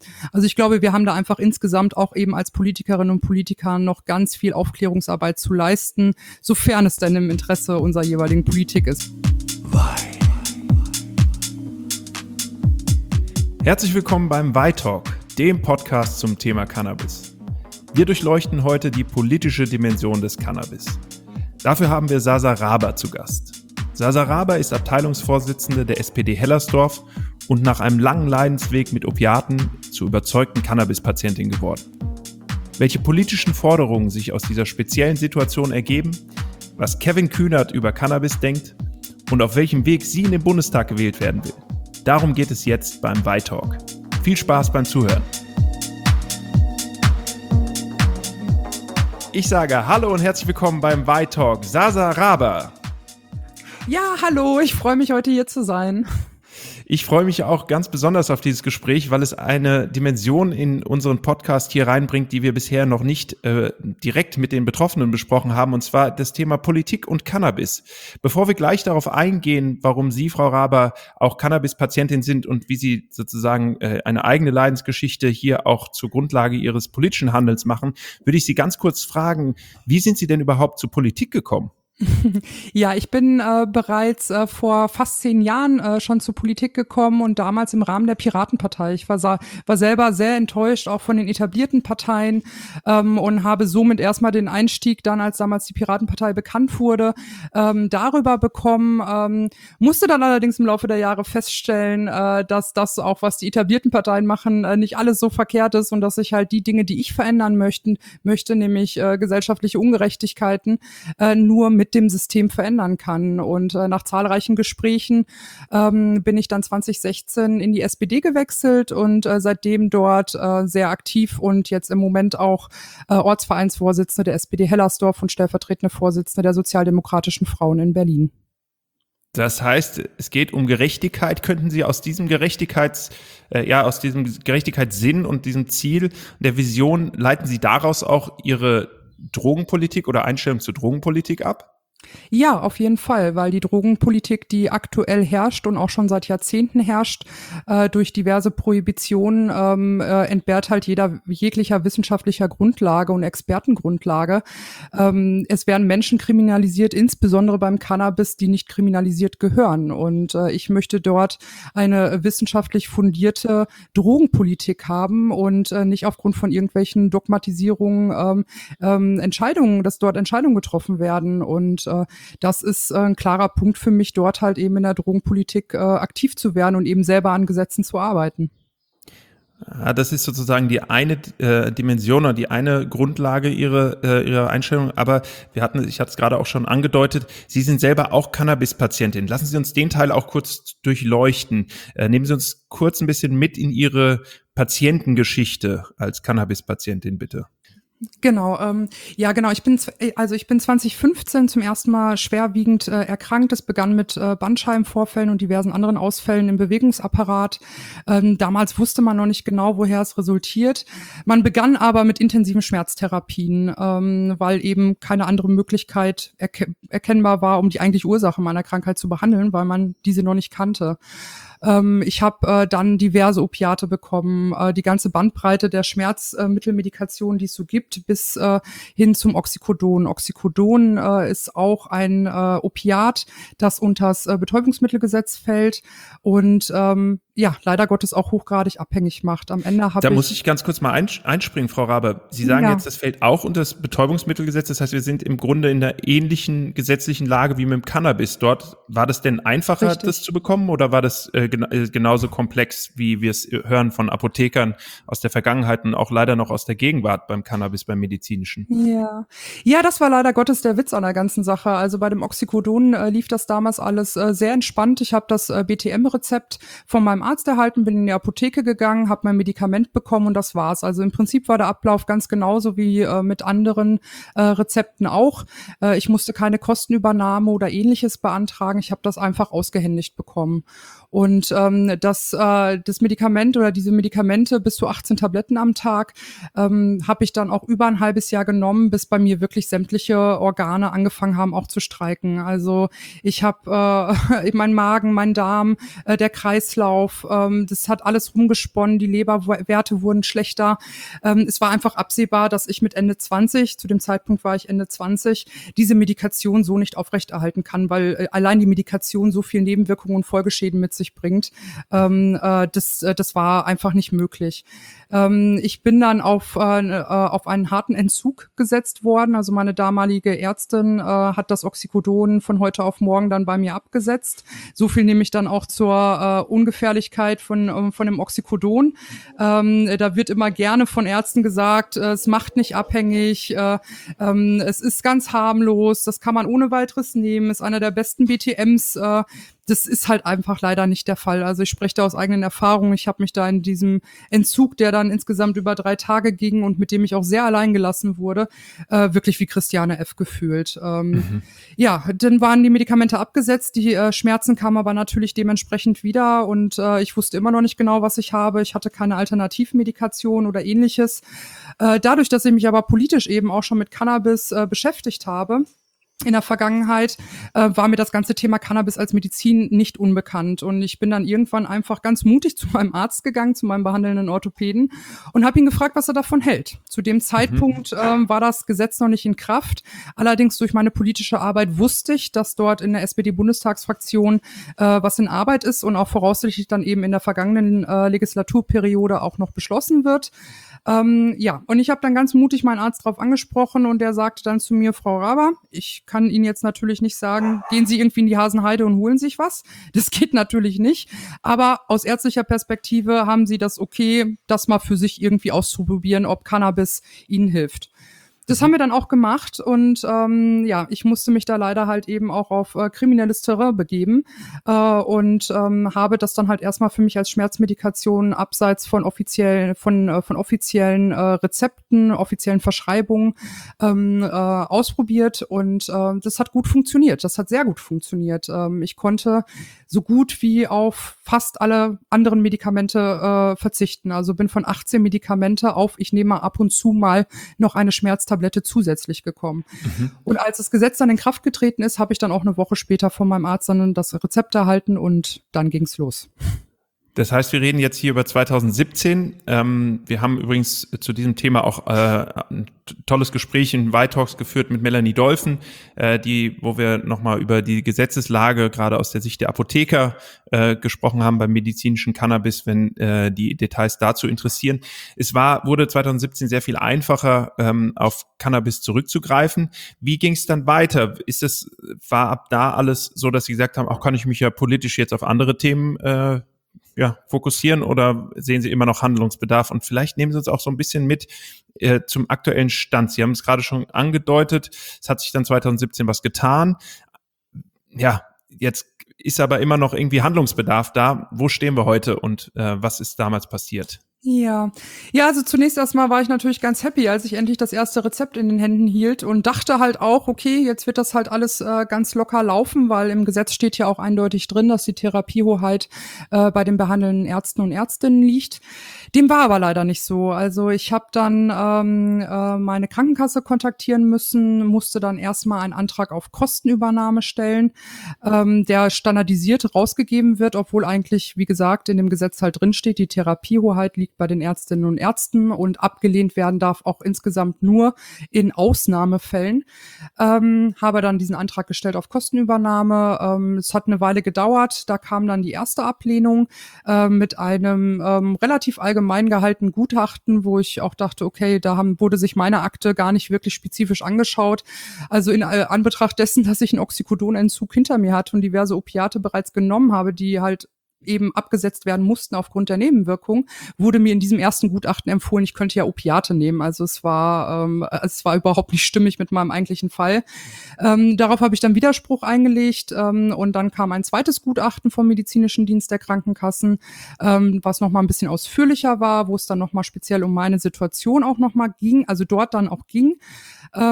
Also ich glaube, wir haben da einfach insgesamt auch eben als Politikerinnen und Politiker noch ganz viel Aufklärungsarbeit zu leisten, sofern es denn im Interesse unserer jeweiligen Politik ist. Herzlich willkommen beim Y-Talk, dem Podcast zum Thema Cannabis. Wir durchleuchten heute die politische Dimension des Cannabis. Dafür haben wir Sasa Raber zu Gast. Sasa Raber ist Abteilungsvorsitzende der SPD Hellersdorf und nach einem langen Leidensweg mit Opiaten zur überzeugten Cannabis-Patientin geworden. Welche politischen Forderungen sich aus dieser speziellen Situation ergeben, was Kevin Kühnert über Cannabis denkt und auf welchem Weg sie in den Bundestag gewählt werden will. Darum geht es jetzt beim Y-Talk. Viel Spaß beim Zuhören. Ich sage Hallo und herzlich willkommen beim Y-Talk. Sasa Raber. Ja, hallo, ich freue mich, heute hier zu sein. Ich freue mich auch ganz besonders auf dieses Gespräch, weil es eine Dimension in unseren Podcast hier reinbringt, die wir bisher noch nicht direkt mit den Betroffenen besprochen haben, und zwar das Thema Politik und Cannabis. Bevor wir gleich darauf eingehen, warum Sie, Frau Raber, auch Cannabis-Patientin sind und wie Sie sozusagen eine eigene Leidensgeschichte hier auch zur Grundlage Ihres politischen Handelns machen, würde ich Sie ganz kurz fragen, wie sind Sie denn überhaupt zur Politik gekommen? Ja, ich bin bereits vor fast 10 Jahren schon zur Politik gekommen und damals im Rahmen der Piratenpartei. Ich war selber sehr enttäuscht auch von den etablierten Parteien und habe somit erstmal den Einstieg dann, als damals die Piratenpartei bekannt wurde, darüber bekommen, musste dann allerdings im Laufe der Jahre feststellen, dass das auch, was die etablierten Parteien machen, nicht alles so verkehrt ist und dass ich halt die Dinge, die ich verändern möchte, nämlich gesellschaftliche Ungerechtigkeiten, nur mit dem System verändern kann. Und nach zahlreichen Gesprächen bin ich dann 2016 in die SPD gewechselt und seitdem dort sehr aktiv und jetzt im Moment auch Ortsvereinsvorsitzende der SPD Hellersdorf und stellvertretende Vorsitzende der Sozialdemokratischen Frauen in Berlin. Das heißt, es geht um Gerechtigkeit. Könnten Sie aus diesem Gerechtigkeitssinn und diesem Ziel der Vision, leiten Sie daraus auch Ihre Drogenpolitik oder Einstellung zur Drogenpolitik ab? Ja, auf jeden Fall, weil die Drogenpolitik, die aktuell herrscht und auch schon seit Jahrzehnten herrscht, durch diverse Prohibitionen entbehrt halt jeglicher wissenschaftlicher Grundlage und Expertengrundlage. Es werden Menschen kriminalisiert, insbesondere beim Cannabis, die nicht kriminalisiert gehören. Und ich möchte dort eine wissenschaftlich fundierte Drogenpolitik haben und nicht aufgrund von irgendwelchen Dogmatisierungen dass dort Entscheidungen getroffen werden. Und das ist ein klarer Punkt für mich, dort halt eben in der Drogenpolitik aktiv zu werden und eben selber an Gesetzen zu arbeiten. Das ist sozusagen die eine Dimension oder die eine Grundlage ihrer Einstellung. Aber ich hatte es gerade auch schon angedeutet, Sie sind selber auch Cannabis-Patientin. Lassen Sie uns den Teil auch kurz durchleuchten. Nehmen Sie uns kurz ein bisschen mit in Ihre Patientengeschichte als Cannabis-Patientin, bitte. Genau, Ich bin 2015 zum ersten Mal schwerwiegend erkrankt. Es begann mit Bandscheibenvorfällen und diversen anderen Ausfällen im Bewegungsapparat. Damals wusste man noch nicht genau, woher es resultiert. Man begann aber mit intensiven Schmerztherapien, weil eben keine andere Möglichkeit erkennbar war, um die eigentliche Ursache meiner Krankheit zu behandeln, weil man diese noch nicht kannte. Ich habe dann diverse Opiate bekommen, die ganze Bandbreite der Schmerzmittelmedikation, die es so gibt, bis hin zum Oxycodon. Oxycodon ist auch ein Opiat, das unters Betäubungsmittelgesetz fällt und leider Gottes auch hochgradig abhängig macht. Am Ende muss ich ganz kurz mal einspringen, Frau Raber. Sie sagen jetzt, das fällt auch unter das Betäubungsmittelgesetz. Das heißt, wir sind im Grunde in einer ähnlichen gesetzlichen Lage wie mit dem Cannabis. Dort war das denn einfacher, Richtig. Das zu bekommen, oder war das genauso komplex, wie wir es hören von Apothekern aus der Vergangenheit und auch leider noch aus der Gegenwart beim Cannabis, beim medizinischen? Ja, das war leider Gottes der Witz an der ganzen Sache. Also bei dem Oxycodon lief das damals alles sehr entspannt. Ich habe das BTM-Rezept von meinem Arzt erhalten, bin in die Apotheke gegangen, habe mein Medikament bekommen und das war's. Also im Prinzip war der Ablauf ganz genauso wie mit anderen Rezepten auch. Ich musste keine Kostenübernahme oder Ähnliches beantragen. Ich habe das einfach ausgehändigt bekommen. Und das Medikament oder diese Medikamente bis zu 18 Tabletten am Tag habe ich dann auch über ein halbes Jahr genommen, bis bei mir wirklich sämtliche Organe angefangen haben auch zu streiken. Also ich habe mein Magen, mein Darm, der Kreislauf, auf, das hat alles rumgesponnen, die Leberwerte wurden schlechter. Es war einfach absehbar, dass ich mit Ende 20, zu dem Zeitpunkt war ich Ende 20, diese Medikation so nicht aufrechterhalten kann, weil allein die Medikation so viel Nebenwirkungen und Folgeschäden mit sich bringt. Das war einfach nicht möglich. Ich bin dann auf einen harten Entzug gesetzt worden. Also meine damalige Ärztin hat das Oxycodon von heute auf morgen dann bei mir abgesetzt. So viel nehme ich dann auch zur Ungefährlichkeit von dem Oxycodon. Da wird immer gerne von Ärzten gesagt, es macht nicht abhängig, es ist ganz harmlos, das kann man ohne weiteres nehmen, ist einer der besten BTMs. Das ist halt einfach leider nicht der Fall. Also ich spreche da aus eigenen Erfahrungen. Ich habe mich da in diesem Entzug, der dann insgesamt über 3 Tage ging und mit dem ich auch sehr allein gelassen wurde, wirklich wie Christiane F. gefühlt. Ja, dann waren die Medikamente abgesetzt, die Schmerzen kamen aber natürlich dementsprechend wieder und ich wusste immer noch nicht genau, was ich habe. Ich hatte keine Alternativmedikation oder ähnliches. Dadurch, dass ich mich aber politisch eben auch schon mit Cannabis beschäftigt habe, in der Vergangenheit war mir das ganze Thema Cannabis als Medizin nicht unbekannt. Und ich bin dann irgendwann einfach ganz mutig zu meinem Arzt gegangen, zu meinem behandelnden Orthopäden und habe ihn gefragt, was er davon hält. Zu dem Zeitpunkt war das Gesetz noch nicht in Kraft. Allerdings durch meine politische Arbeit wusste ich, dass dort in der SPD-Bundestagsfraktion was in Arbeit ist und auch voraussichtlich dann eben in der vergangenen Legislaturperiode auch noch beschlossen wird. Ja, und ich habe dann ganz mutig meinen Arzt drauf angesprochen und der sagte dann zu mir, Frau Raber, ich kann Ihnen jetzt natürlich nicht sagen, gehen Sie irgendwie in die Hasenheide und holen sich was. Das geht natürlich nicht. Aber aus ärztlicher Perspektive haben Sie das okay, das mal für sich irgendwie auszuprobieren, ob Cannabis Ihnen hilft. Das haben wir dann auch gemacht und ja, ich musste mich da leider halt eben auch auf kriminelles Terrain begeben und habe das dann halt erstmal für mich als Schmerzmedikation abseits von offiziellen Rezepten, offiziellen Verschreibungen ausprobiert und das hat gut funktioniert. Das hat sehr gut funktioniert. Ich konnte so gut wie auf fast alle anderen Medikamente verzichten. Also bin von 18 Medikamente auf, ich nehme ab und zu mal noch eine Schmerztablette zusätzlich gekommen. Und als das Gesetz dann in Kraft getreten ist, habe ich dann auch eine Woche später von meinem Arzt dann das Rezept erhalten und dann ging's los. Das heißt, wir reden jetzt hier über 2017. Wir haben übrigens zu diesem Thema auch ein tolles Gespräch in White geführt mit Melanie Dolphin, wo wir nochmal über die Gesetzeslage gerade aus der Sicht der Apotheker gesprochen haben beim medizinischen Cannabis, wenn die Details dazu interessieren. Wurde 2017 sehr viel einfacher, auf Cannabis zurückzugreifen. Wie ging es dann weiter? War ab da alles so, dass Sie gesagt haben, auch kann ich mich ja politisch jetzt auf andere Themen fokussieren oder sehen Sie immer noch Handlungsbedarf? Und vielleicht nehmen Sie uns auch so ein bisschen mit zum aktuellen Stand. Sie haben es gerade schon angedeutet, es hat sich dann 2017 was getan. Ja, jetzt ist aber immer noch irgendwie Handlungsbedarf da. Wo stehen wir heute und was ist damals passiert? Ja, also zunächst erstmal war ich natürlich ganz happy, als ich endlich das erste Rezept in den Händen hielt und dachte halt auch, okay, jetzt wird das halt alles ganz locker laufen, weil im Gesetz steht ja auch eindeutig drin, dass die Therapiehoheit bei den behandelnden Ärzten und Ärztinnen liegt. Dem war aber leider nicht so. Also ich habe dann meine Krankenkasse kontaktieren müssen, musste dann erstmal einen Antrag auf Kostenübernahme stellen, der standardisiert rausgegeben wird, obwohl eigentlich, wie gesagt, in dem Gesetz halt drin steht, die Therapiehoheit liegt bei den Ärztinnen und Ärzten und abgelehnt werden darf auch insgesamt nur in Ausnahmefällen. Habe dann diesen Antrag gestellt auf Kostenübernahme. Es hat eine Weile gedauert. Da kam dann die erste Ablehnung mit einem relativ allgemein gehaltenen Gutachten, wo ich auch dachte, okay, wurde sich meine Akte gar nicht wirklich spezifisch angeschaut. Also in Anbetracht dessen, dass ich einen Oxycodon-Entzug hinter mir hatte und diverse Opiate bereits genommen habe, die halt eben abgesetzt werden mussten aufgrund der Nebenwirkung, wurde mir in diesem ersten Gutachten empfohlen, ich könnte ja Opiate nehmen. Also es war überhaupt nicht stimmig mit meinem eigentlichen Fall. Darauf habe ich dann Widerspruch eingelegt und dann kam ein zweites Gutachten vom Medizinischen Dienst der Krankenkassen, was nochmal ein bisschen ausführlicher war, wo es dann nochmal speziell um meine Situation auch nochmal ging, also dort dann auch ging. Da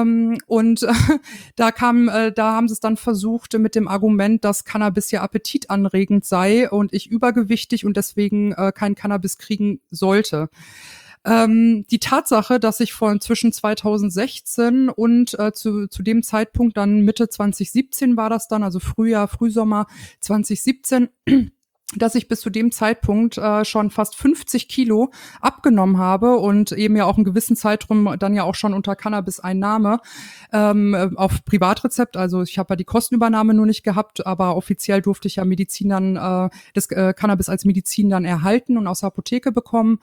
haben sie es dann versucht mit dem Argument, dass Cannabis ja appetitanregend sei und ich übergewichtig und deswegen kein Cannabis kriegen sollte. Die Tatsache, dass ich zwischen 2016 und zu dem Zeitpunkt dann Mitte 2017 war das dann, also Frühsommer 2017, dass ich bis zu dem Zeitpunkt schon fast 50 Kilo abgenommen habe und eben ja auch einen gewissen Zeitraum dann ja auch schon unter Cannabis-Einnahme auf Privatrezept. Also ich habe ja die Kostenübernahme nur nicht gehabt, aber offiziell durfte ich ja Medizin dann das Cannabis als Medizin dann erhalten und aus der Apotheke bekommen.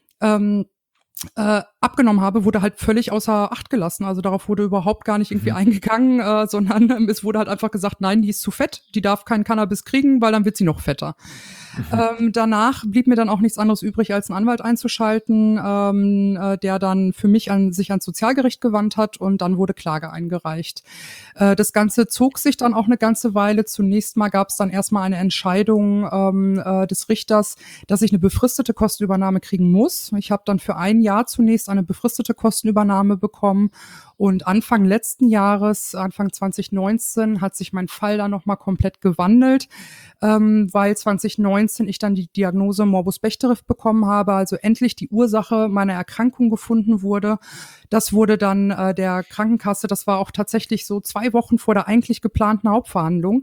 Abgenommen habe, wurde halt völlig außer Acht gelassen. Also darauf wurde überhaupt gar nicht irgendwie eingegangen, sondern es wurde halt einfach gesagt, nein, die ist zu fett, die darf keinen Cannabis kriegen, weil dann wird sie noch fetter. Danach blieb mir dann auch nichts anderes übrig, als einen Anwalt einzuschalten, der dann für mich sich ans Sozialgericht gewandt hat und dann wurde Klage eingereicht. Das Ganze zog sich dann auch eine ganze Weile. Zunächst mal gab es dann erstmal eine Entscheidung des Richters, dass ich eine befristete Kostenübernahme kriegen muss. Ich habe dann für ein Jahr zunächst eine befristete Kostenübernahme bekommen und Anfang letzten Jahres, Anfang 2019, hat sich mein Fall dann nochmal komplett gewandelt, weil 2019 ich dann die Diagnose Morbus Bechterew bekommen habe, also endlich die Ursache meiner Erkrankung gefunden wurde. Das wurde dann der Krankenkasse, das war auch tatsächlich so 2 Wochen vor der eigentlich geplanten Hauptverhandlung,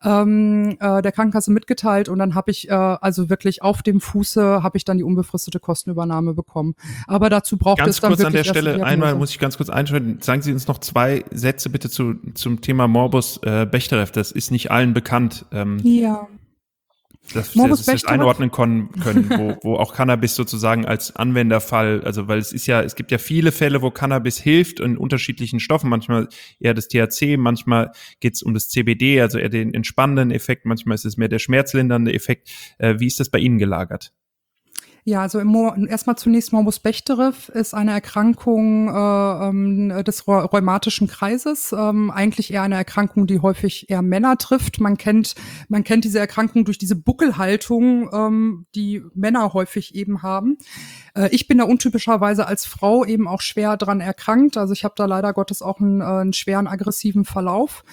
der Krankenkasse mitgeteilt und dann habe ich also wirklich auf dem Fuße habe ich dann die unbefristete Kostenübernahme bekommen. Aber dazu braucht es dann Ganz kurz wirklich an der Stelle, einmal muss ich ganz kurz einschalten. Sagen Sie uns noch 2 Sätze bitte zum Thema Morbus Bechterew. Das ist nicht allen bekannt. Ja. Dass wir das einordnen können, wo auch Cannabis sozusagen als Anwenderfall, also weil es gibt ja viele Fälle, wo Cannabis hilft in unterschiedlichen Stoffen, manchmal eher das THC, manchmal geht es um das CBD, also eher den entspannenden Effekt, manchmal ist es mehr der schmerzlindernde Effekt. Wie ist das bei Ihnen gelagert? Ja, also erstmal zunächst Morbus Bechterew ist eine Erkrankung des rheumatischen Kreises, eigentlich eher eine Erkrankung, die häufig eher Männer trifft. Man kennt diese Erkrankung durch diese Buckelhaltung, die Männer häufig eben haben. Ich bin da untypischerweise als Frau eben auch schwer dran erkrankt. Also ich habe da leider Gottes auch einen schweren aggressiven Verlauf.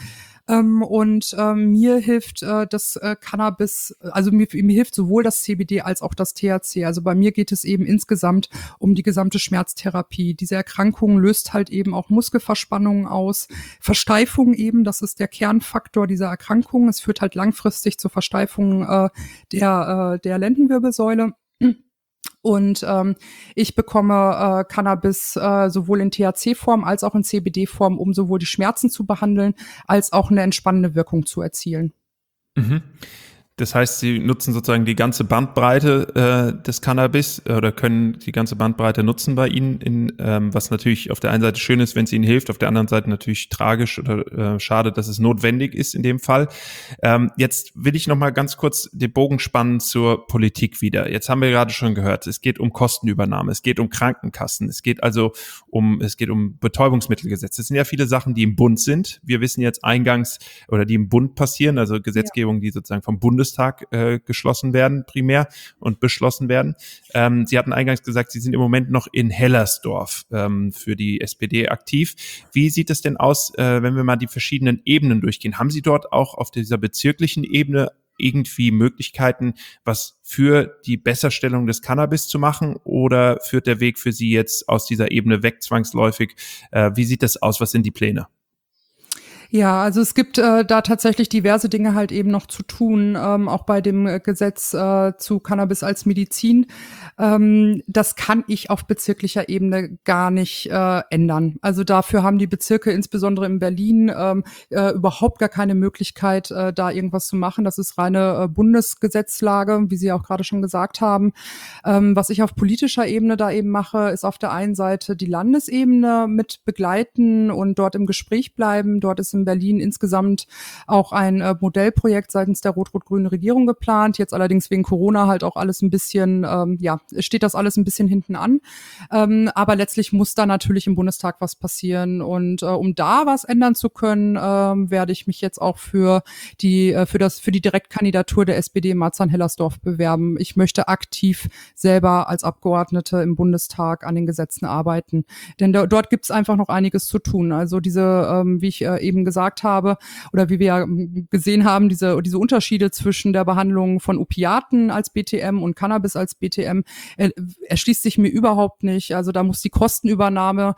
Mir hilft das Cannabis, also mir hilft sowohl das CBD als auch das THC. Also bei mir geht es eben insgesamt um die gesamte Schmerztherapie. Diese Erkrankung löst halt eben auch Muskelverspannungen aus, Versteifung eben, das ist der Kernfaktor dieser Erkrankung. Es führt halt langfristig zur Versteifung der Lendenwirbelsäule. Und ich bekomme Cannabis sowohl in THC-Form als auch in CBD-Form, um sowohl die Schmerzen zu behandeln, als auch eine entspannende Wirkung zu erzielen. Mhm. Das heißt, Sie nutzen sozusagen die ganze Bandbreite des Cannabis oder können die ganze Bandbreite nutzen bei Ihnen, was natürlich auf der einen Seite schön ist, wenn es Ihnen hilft, auf der anderen Seite natürlich tragisch oder schade, dass es notwendig ist in dem Fall. Jetzt will ich noch mal ganz kurz den Bogen spannen zur Politik wieder. Jetzt haben wir gerade schon gehört, es geht um Kostenübernahme, es geht um Krankenkassen, es geht um Betäubungsmittelgesetz. Das sind ja viele Sachen, die im Bund sind. Wir wissen jetzt eingangs oder die im Bund passieren, also Gesetzgebung, die sozusagen vom Bundestag geschlossen werden primär und beschlossen werden. Sie hatten eingangs gesagt, Sie sind im Moment noch in Hellersdorf für die SPD aktiv. Wie sieht es denn aus, wenn wir mal die verschiedenen Ebenen durchgehen? Haben Sie dort auch auf dieser bezirklichen Ebene irgendwie Möglichkeiten, was für die Besserstellung des Cannabis zu machen, oder führt der Weg für Sie jetzt aus dieser Ebene weg zwangsläufig? Wie sieht das aus? Was sind die Pläne? Ja, also es gibt da tatsächlich diverse Dinge halt eben noch zu tun, auch bei dem Gesetz zu Cannabis als Medizin. Das kann ich auf bezirklicher Ebene gar nicht ändern. Also dafür haben die Bezirke, insbesondere in Berlin, überhaupt gar keine Möglichkeit, da irgendwas zu machen. Das ist reine Bundesgesetzlage, wie Sie auch gerade schon gesagt haben. Was ich auf politischer Ebene da eben mache, ist auf der einen Seite die Landesebene mit begleiten und dort im Gespräch bleiben. Dort ist in Berlin insgesamt auch ein Modellprojekt seitens der rot-rot-grünen Regierung geplant. Jetzt allerdings wegen Corona halt auch alles ein bisschen, steht das alles ein bisschen hinten an. Aber letztlich muss da natürlich im Bundestag was passieren. Und um da was ändern zu können, werde ich mich jetzt auch für die Direktkandidatur der SPD in Marzahn-Hellersdorf bewerben. Ich möchte aktiv selber als Abgeordnete im Bundestag an den Gesetzen arbeiten. Denn dort gibt es einfach noch einiges zu tun. Also diese, wie ich eben gesagt habe, oder wie wir ja gesehen haben, diese Unterschiede zwischen der Behandlung von Opiaten als BTM und Cannabis als BTM, erschließt sich mir überhaupt nicht. Also da muss die Kostenübernahme,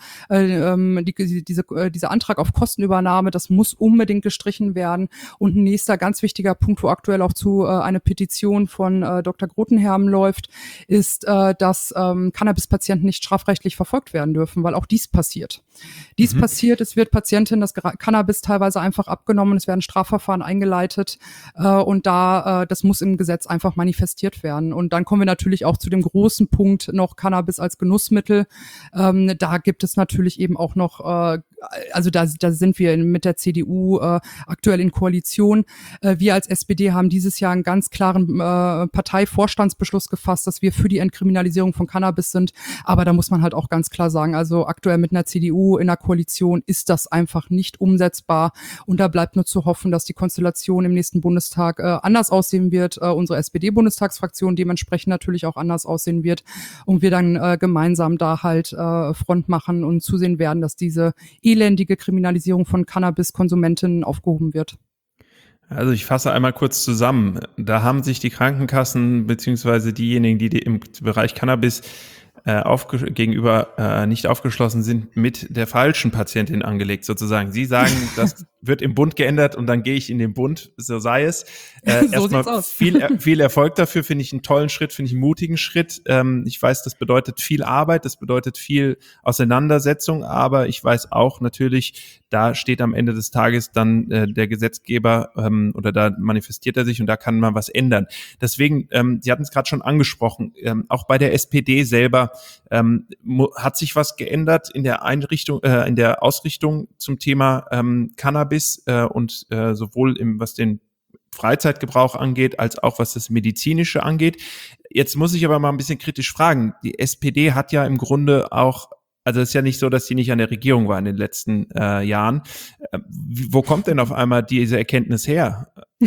dieser Antrag auf Kostenübernahme, das muss unbedingt gestrichen werden. Und ein nächster ganz wichtiger Punkt, wo aktuell auch zu eine Petition von Dr. Grotenherm läuft, ist, dass Cannabispatienten nicht strafrechtlich verfolgt werden dürfen, weil auch dies passiert. Passiert, es wird Patientinnen das Cannabis teilweise einfach abgenommen, es werden Strafverfahren eingeleitet und das muss im Gesetz einfach manifestiert werden. Und dann kommen wir natürlich auch zu dem großen Punkt noch Cannabis als Genussmittel. Da gibt es natürlich eben auch noch, also da sind wir mit der CDU aktuell in Koalition. Wir als SPD haben dieses Jahr einen ganz klaren Parteivorstandsbeschluss gefasst, dass wir für die Entkriminalisierung von Cannabis sind. Aber da muss man halt auch ganz klar sagen, also aktuell mit einer CDU in der Koalition ist das einfach nicht umsetzbar. Und da bleibt nur zu hoffen, dass die Konstellation im nächsten Bundestag anders aussehen wird, unsere SPD-Bundestagsfraktion dementsprechend natürlich auch anders aussehen wird und wir dann gemeinsam da halt Front machen und zusehen werden, dass diese elendige Kriminalisierung von Cannabiskonsumentinnen aufgehoben wird. Also ich fasse einmal kurz zusammen. Da haben sich die Krankenkassen beziehungsweise diejenigen, die im Bereich Cannabis gegenüber nicht aufgeschlossen sind, mit der falschen Patientin angelegt sozusagen. Sie sagen, das wird im Bund geändert und dann gehe ich in den Bund, so sei es. So erstmal viel Erfolg dafür, finde ich einen tollen Schritt, finde ich einen mutigen Schritt. Ich weiß, das bedeutet viel Arbeit, das bedeutet viel Auseinandersetzung, aber ich weiß auch natürlich, da steht am Ende des Tages dann der Gesetzgeber oder da manifestiert er sich und da kann man was ändern. Deswegen, Sie hatten es gerade schon angesprochen, auch bei der SPD selber hat sich was geändert in der in der Ausrichtung zum Thema Cannabis und sowohl was den Freizeitgebrauch angeht, als auch was das Medizinische angeht. Jetzt muss ich aber mal ein bisschen kritisch fragen. Die SPD hat ja im Grunde auch, also es ist ja nicht so, dass sie nicht an der Regierung war in den letzten Jahren. Wo kommt denn auf einmal diese Erkenntnis her?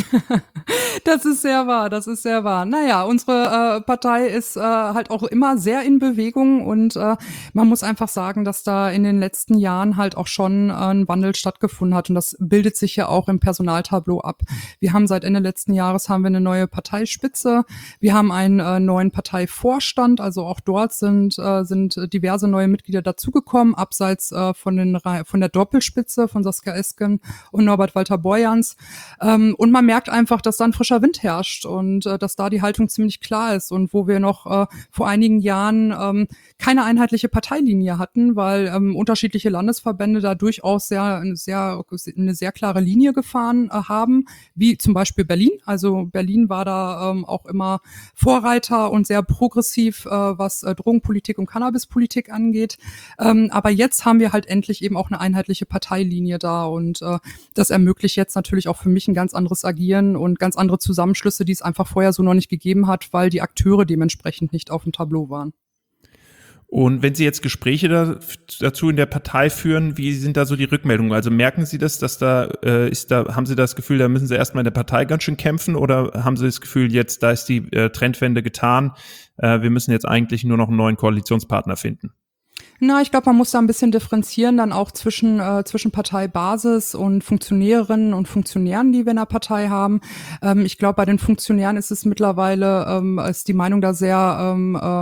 Das ist sehr wahr, das ist sehr wahr. Naja, unsere Partei ist halt auch immer sehr in Bewegung und man muss einfach sagen, dass da in den letzten Jahren halt auch schon ein Wandel stattgefunden hat und das bildet sich ja auch im Personaltableau ab. Wir haben seit Ende letzten Jahres haben wir eine neue Parteispitze, wir haben einen neuen Parteivorstand, also auch dort sind diverse neue Mitglieder dazugekommen, abseits von der Doppelspitze von Saskia Esken und Norbert Walter-Borjans. Und man merkt einfach, dass da ein frischer Wind herrscht und dass da die Haltung ziemlich klar ist und wo wir noch vor einigen Jahren keine einheitliche Parteilinie hatten, weil unterschiedliche Landesverbände da durchaus eine sehr klare Linie gefahren haben, wie zum Beispiel Berlin. Also Berlin war da auch immer Vorreiter und sehr progressiv, was Drogenpolitik und Cannabispolitik angeht. Aber jetzt haben wir halt endlich eben auch eine einheitliche Parteilinie da und das ermöglicht jetzt natürlich auch für mich ein ganz anderes Agieren und ganz andere Zusammenschlüsse, die es einfach vorher so noch nicht gegeben hat, weil die Akteure dementsprechend nicht auf dem Tableau waren. Und wenn Sie jetzt Gespräche dazu in der Partei führen, wie sind da so die Rückmeldungen? Also merken Sie das, dass haben Sie das Gefühl, da müssen Sie erstmal in der Partei ganz schön kämpfen oder haben Sie das Gefühl, da ist die Trendwende getan, wir müssen jetzt eigentlich nur noch einen neuen Koalitionspartner finden? Na, ich glaube, man muss da ein bisschen differenzieren dann auch zwischen Parteibasis und Funktionärinnen und Funktionären, die wir in der Partei haben. Ich glaube, bei den Funktionären ist es mittlerweile, ist die Meinung da sehr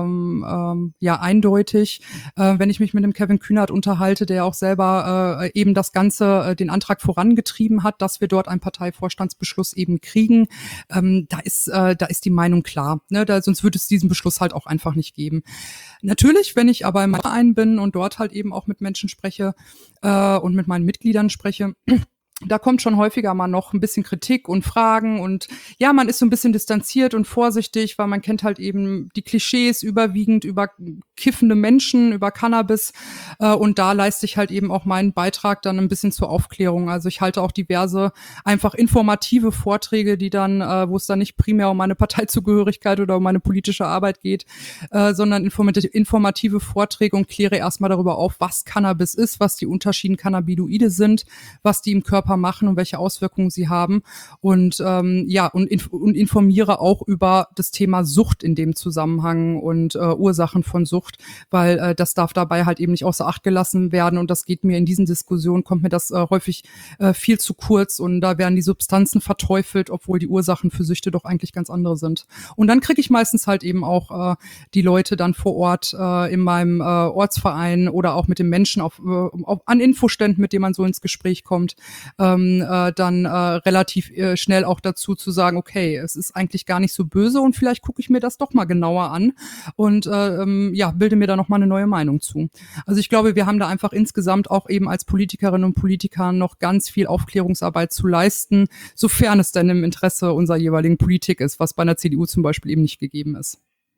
eindeutig. Wenn ich mich mit dem Kevin Kühnert unterhalte, der auch selber eben das Ganze, den Antrag vorangetrieben hat, dass wir dort einen Parteivorstandsbeschluss eben kriegen, da ist die Meinung klar. Ne? Sonst würde es diesen Beschluss halt auch einfach nicht geben. Natürlich, wenn ich aber im Verein bin und dort halt eben auch mit Menschen spreche und mit meinen Mitgliedern spreche, da kommt schon häufiger mal noch ein bisschen Kritik und Fragen und ja, man ist so ein bisschen distanziert und vorsichtig, weil man kennt halt eben die Klischees überwiegend über kiffende Menschen, über Cannabis und da leiste ich halt eben auch meinen Beitrag dann ein bisschen zur Aufklärung. Also ich halte auch diverse einfach informative Vorträge, die dann, wo es dann nicht primär um meine Parteizugehörigkeit oder um meine politische Arbeit geht, sondern informative Vorträge und kläre erstmal darüber auf, was Cannabis ist, was die unterschiedlichen Cannabinoide sind, was die im Körper Körper machen und welche Auswirkungen sie haben und und informiere auch über das Thema Sucht in dem Zusammenhang und Ursachen von Sucht, weil das darf dabei halt eben nicht außer Acht gelassen werden und das geht mir in diesen Diskussionen, kommt mir das häufig viel zu kurz und da werden die Substanzen verteufelt, obwohl die Ursachen für Süchte doch eigentlich ganz andere sind. Und dann kriege ich meistens halt eben auch die Leute dann vor Ort in meinem Ortsverein oder auch mit den Menschen an Infoständen, mit denen man so ins Gespräch kommt, dann relativ schnell auch dazu zu sagen, okay, es ist eigentlich gar nicht so böse und vielleicht gucke ich mir das doch mal genauer an und bilde mir da noch mal eine neue Meinung zu. Also ich glaube, wir haben da einfach insgesamt auch eben als Politikerinnen und Politiker noch ganz viel Aufklärungsarbeit zu leisten, sofern es denn im Interesse unserer jeweiligen Politik ist, was bei einer CDU zum Beispiel eben nicht gegeben ist.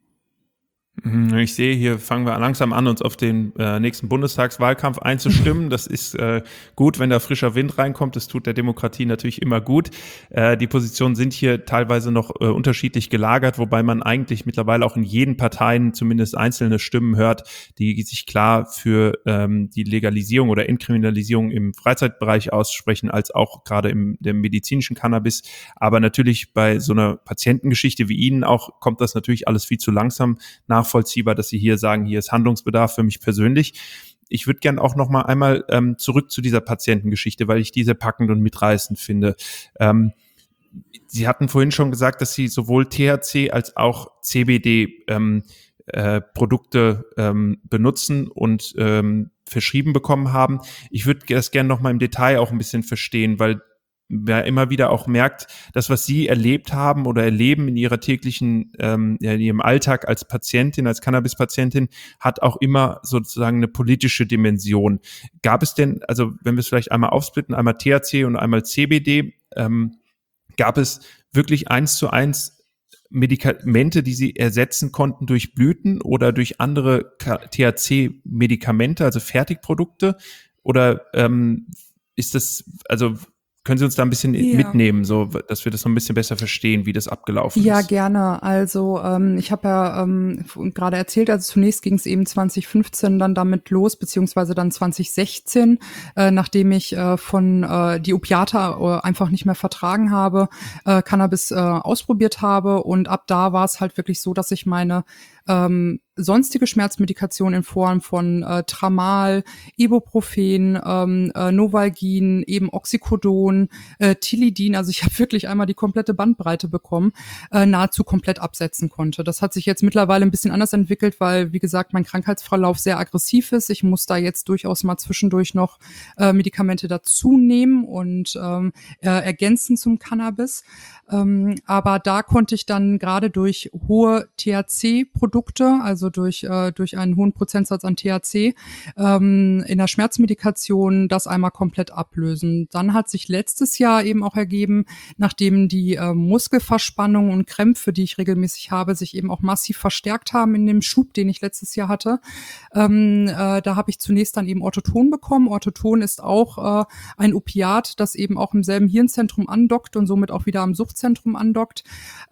Ich sehe, hier fangen wir langsam an, uns auf den nächsten Bundestagswahlkampf einzustimmen. Das ist gut, wenn da frischer Wind reinkommt. Das tut der Demokratie natürlich immer gut. Die Positionen sind hier teilweise noch unterschiedlich gelagert, wobei man eigentlich mittlerweile auch in jeden Parteien zumindest einzelne Stimmen hört, die sich klar für die Legalisierung oder Entkriminalisierung im Freizeitbereich aussprechen, als auch gerade im dem medizinischen Cannabis. Aber natürlich bei so einer Patientengeschichte wie Ihnen auch kommt das natürlich alles viel zu langsam nachvollziehbar, dass Sie hier sagen, hier ist Handlungsbedarf für mich persönlich. Ich würde gern auch noch mal einmal zurück zu dieser Patientengeschichte, weil ich diese packend und mitreißend finde. Sie hatten vorhin schon gesagt, dass Sie sowohl THC als auch CBD Produkte benutzen und verschrieben bekommen haben. Ich würde das gerne noch mal im Detail auch ein bisschen verstehen, weil wer immer wieder auch merkt, das, was Sie erlebt haben oder erleben in Ihrer täglichen, in Ihrem Alltag als Patientin, als Cannabis-Patientin, hat auch immer sozusagen eine politische Dimension. Gab es denn, also wenn wir es vielleicht einmal aufsplitten, einmal THC und einmal CBD, gab es wirklich 1:1 Medikamente, die Sie ersetzen konnten durch Blüten oder durch andere THC-Medikamente, also Fertigprodukte? Oder ist das, also können Sie uns da ein bisschen mitnehmen, so dass wir das noch ein bisschen besser verstehen, wie das abgelaufen ist? Ja, gerne. Also ich habe ja gerade erzählt, also zunächst ging es eben 2015 dann damit los, beziehungsweise dann 2016, nachdem ich die Opiate einfach nicht mehr vertragen habe, Cannabis ausprobiert habe und ab da war es halt wirklich so, dass ich meine sonstige Schmerzmedikation in Form von Tramal, Ibuprofen, Novalgin, eben Oxycodon, Tilidin, also ich habe wirklich einmal die komplette Bandbreite bekommen, nahezu komplett absetzen konnte. Das hat sich jetzt mittlerweile ein bisschen anders entwickelt, weil, wie gesagt, mein Krankheitsverlauf sehr aggressiv ist. Ich muss da jetzt durchaus mal zwischendurch noch Medikamente dazu nehmen und ergänzen zum Cannabis. Aber da konnte ich dann gerade durch hohe THC-Produkte, also durch einen hohen Prozentsatz an THC, in der Schmerzmedikation das einmal komplett ablösen. Dann hat sich letztes Jahr eben auch ergeben, nachdem die Muskelverspannungen und Krämpfe, die ich regelmäßig habe, sich eben auch massiv verstärkt haben in dem Schub, den ich letztes Jahr hatte. Da habe ich zunächst dann eben Orthoton bekommen. Orthoton ist auch ein Opiat, das eben auch im selben Hirnzentrum andockt und somit auch wieder am Suchtzentrum andockt,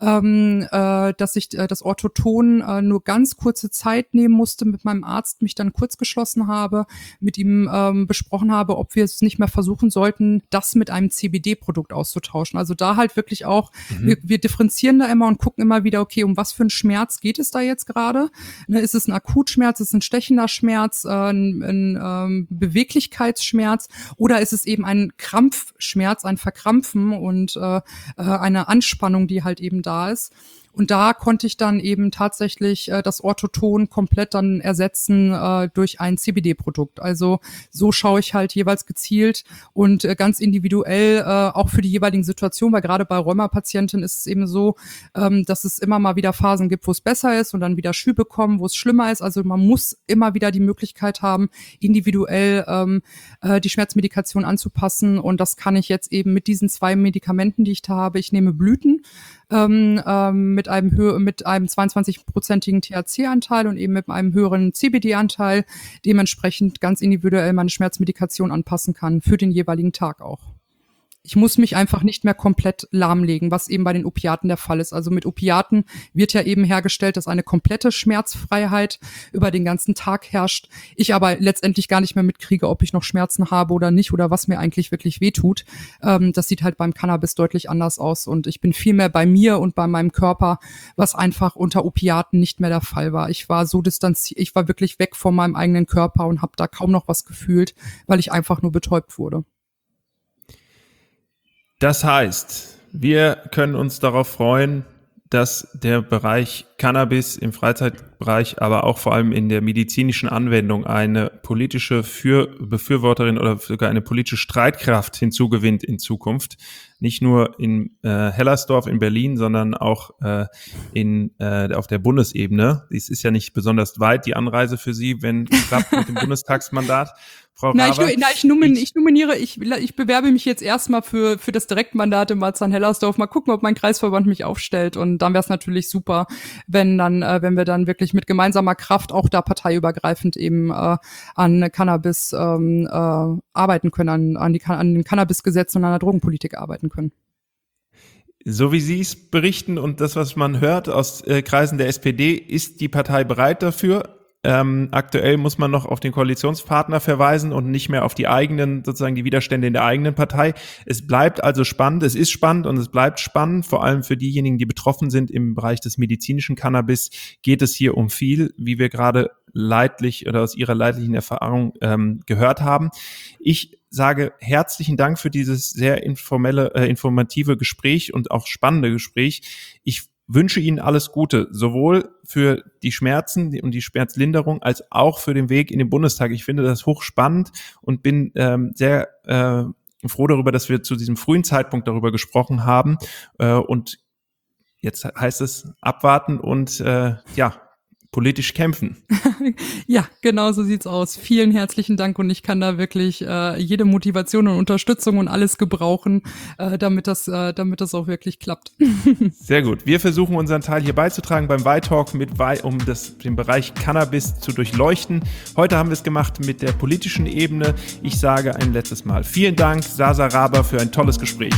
dass ich das Orthoton nur ganz kurze Zeit nehmen musste, mit meinem Arzt mich dann kurz geschlossen habe, mit ihm besprochen habe, ob wir es nicht mehr versuchen sollten, das mit einem CBD-Produkt auszutauschen. Also da halt wirklich auch, wir differenzieren da immer und gucken immer wieder, okay, um was für einen Schmerz geht es da jetzt gerade? Ne, ist es ein Akutschmerz, ist es ein stechender Schmerz, ein Beweglichkeitsschmerz oder ist es eben ein Krampfschmerz, ein Verkrampfen und eine Anspannung, die halt eben da ist. Und da konnte ich dann eben tatsächlich das Orthoton komplett dann ersetzen durch ein CBD-Produkt. Also so schaue ich halt jeweils gezielt und ganz individuell auch für die jeweiligen Situationen, weil gerade bei Rheuma-Patienten ist es eben so, dass es immer mal wieder Phasen gibt, wo es besser ist und dann wieder Schübe kommen, wo es schlimmer ist. Also man muss immer wieder die Möglichkeit haben, individuell die Schmerzmedikation anzupassen und das kann ich jetzt eben mit diesen 2 Medikamenten, die ich da habe. Ich nehme Blüten mit einem 22-prozentigen THC-Anteil und eben mit einem höheren CBD-Anteil dementsprechend ganz individuell meine Schmerzmedikation anpassen kann, für den jeweiligen Tag auch. Ich muss mich einfach nicht mehr komplett lahmlegen, was eben bei den Opiaten der Fall ist. Also mit Opiaten wird ja eben hergestellt, dass eine komplette Schmerzfreiheit über den ganzen Tag herrscht. Ich aber letztendlich gar nicht mehr mitkriege, ob ich noch Schmerzen habe oder nicht oder was mir eigentlich wirklich wehtut. Das sieht halt beim Cannabis deutlich anders aus. Und ich bin viel mehr bei mir und bei meinem Körper, was einfach unter Opiaten nicht mehr der Fall war. Ich war so distanziert, ich war wirklich weg von meinem eigenen Körper und habe da kaum noch was gefühlt, weil ich einfach nur betäubt wurde. Das heißt, wir können uns darauf freuen, dass der Bereich Cannabis im Freizeitbereich, aber auch vor allem in der medizinischen Anwendung eine politische Befürworterin oder sogar eine politische Streitkraft hinzugewinnt in Zukunft. Nicht nur in Hellersdorf in Berlin, sondern auch auf der Bundesebene. Es ist ja nicht besonders weit, die Anreise für Sie, wenn es klappt mit dem Bundestagsmandat. Frau Raber, ich bewerbe mich jetzt erstmal für das Direktmandat in Marzahn-Hellersdorf. Mal gucken, ob mein Kreisverband mich aufstellt. Und dann wäre es natürlich super, wenn wir dann wirklich mit gemeinsamer Kraft auch da parteiübergreifend eben an Cannabis arbeiten können, an den Cannabisgesetz und an der Drogenpolitik arbeiten können. So wie Sie es berichten und das, was man hört aus Kreisen der SPD, ist die Partei bereit dafür. Aktuell muss man noch auf den Koalitionspartner verweisen und nicht mehr auf die eigenen, sozusagen die Widerstände in der eigenen Partei. Es bleibt also spannend, es ist spannend und es bleibt spannend, vor allem für diejenigen, die betroffen sind im Bereich des medizinischen Cannabis, geht es hier um viel, wie wir gerade leidlich oder aus Ihrer leidlichen Erfahrung gehört haben. Ich sage herzlichen Dank für dieses sehr informative Gespräch und auch spannende Gespräch. Ich wünsche Ihnen alles Gute, sowohl für die Schmerzen und die Schmerzlinderung als auch für den Weg in den Bundestag. Ich finde das hochspannend und bin sehr froh darüber, dass wir zu diesem frühen Zeitpunkt darüber gesprochen haben. Und jetzt heißt es abwarten und politisch kämpfen. Ja, genau so sieht's aus. Vielen herzlichen Dank und ich kann da wirklich jede Motivation und Unterstützung und alles gebrauchen, damit das auch wirklich klappt. Sehr gut. Wir versuchen unseren Teil hier beizutragen beim Wei-Talk, um den Bereich Cannabis zu durchleuchten. Heute haben wir es gemacht mit der politischen Ebene. Ich sage ein letztes Mal vielen Dank, Sasa Raber, für ein tolles Gespräch.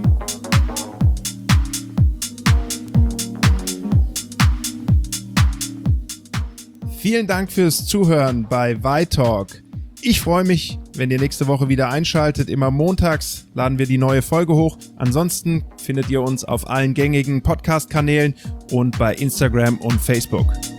Vielen Dank fürs Zuhören bei Wei-Talk. Ich freue mich, wenn ihr nächste Woche wieder einschaltet. Immer montags laden wir die neue Folge hoch. Ansonsten findet ihr uns auf allen gängigen Podcast-Kanälen und bei Instagram und Facebook.